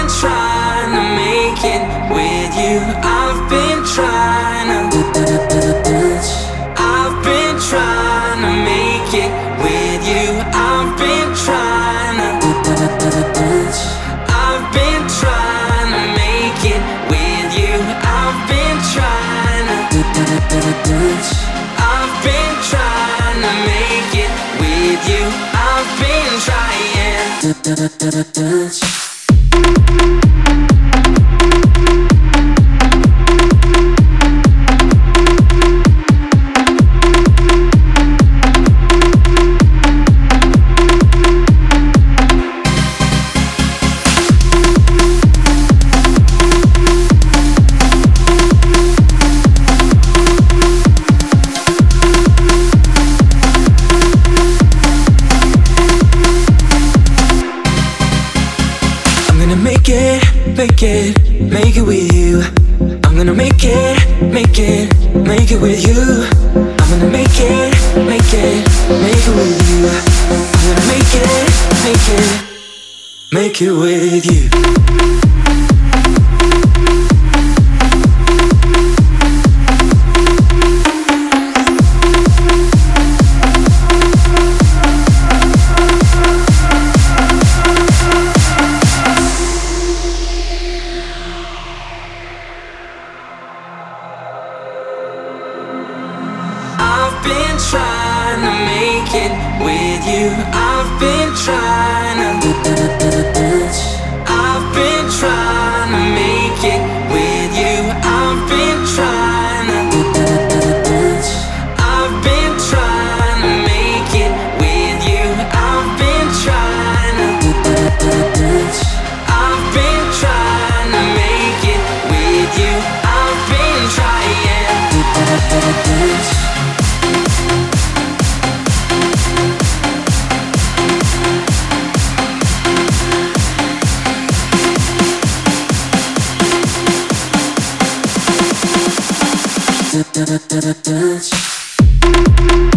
been trying to make it with you. I've been trying to I've been trying to make it with you. I've been trying to I've been trying to make it with you. I've been trying to I've been trying to make it with you. I've been trying. Make it with you. I'm gonna make it with you. I'm gonna make it with you. I'm gonna make it with you. I've been trying to make it with you. I've been trying to I've been trying to make it with you. I've been trying to I've been trying to make it with you. I've been trying to I've been trying to make it with you. I've been trying. Touch.